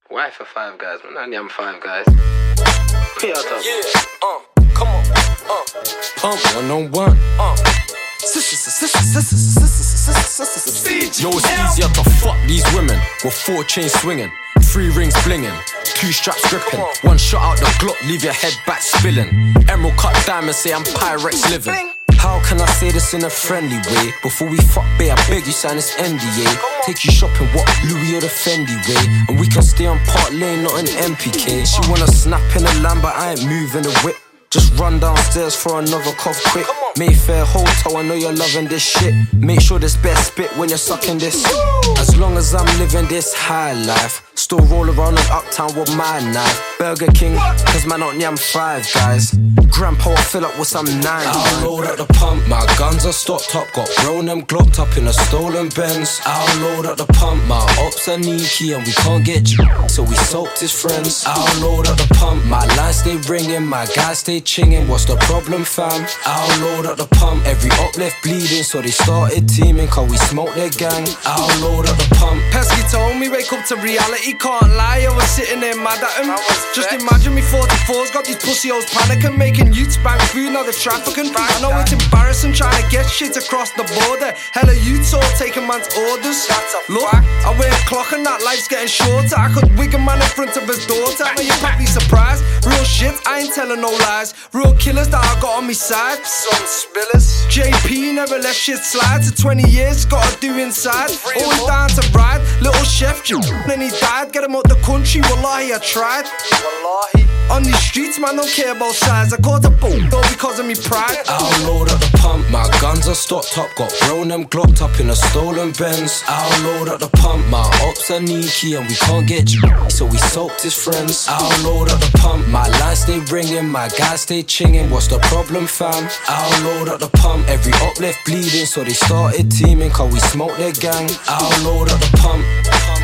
Why for Five Guys? Man, I am Five Guys. Yeah, come on, Pump 101. Yo, it's easier to fuck these women with 4 chains swinging, 3 rings blinging, 2 straps gripping, 1 shot out the Glock, leave your head back spilling. Emerald cut diamond, say I'm Pyrex living. How can I say this in a friendly way? Before we fuck, babe, I beg you sign this NDA. Take you shopping, what, Louis or the Fendi way? And we can stay on Park Lane, not an MPK. She wanna snap in a lamb, but I ain't moving the whip. Just run downstairs for another cough quick. Mayfair Hotel, I know you're loving this shit. Make sure there's best spit when you're sucking this. As long as I'm living this high life, still roll around in Uptown with my knife. Burger King, cause man out I'm Five Guys. Grandpa, I fill up with some 9. I'll load up the pump, my guns are stocked up. Got bro them glocked up in a stolen Benz. I'll load up the pump, my ops are sneaky and we can't get so we soaked his friends. I'll load up the pump, my lines stay ringing, my guys stay chinging. What's the problem, fam? I'll load up the pump, every up left bleeding, so they started teaming, cause we smoked their gang. I'll load up the pump. Pesky told me wake up to reality, can't lie, I was sitting there mad at him. Just imagine me 44's got these pussy hoes panicking, making youths bank food, now they're trafficking. I know it's embarrassing trying to get shit across the border. Hella youths all taking man's orders. Look, I wear a clock and that life's getting shorter. I could wig a man in front of his daughter. I know you're probably surprised. Real shit, I ain't telling no lies. Real killers that I got on me side. Some spillers. JP never let shit slide. To 20 years, gotta do inside. Always down to ride. Little chef, then he died. Get him out the country, wallahi, I tried. Wallahi. On these streets, man, don't care about size. I caught a boat, though, because of me pride. I'll load up the pump, my guns are stocked up. Got bro them glocked up in a stolen Benz. I'll load up the pump, my ops are sneaky and we can't get so we soaked his friends. I'll load up the pump, my lines stay ringing, my guys stay chinging. What's the problem, fam? I'll load up the pump, every up left bleeding, so they started teaming, cause we smoked their gang. I'll load up the pump.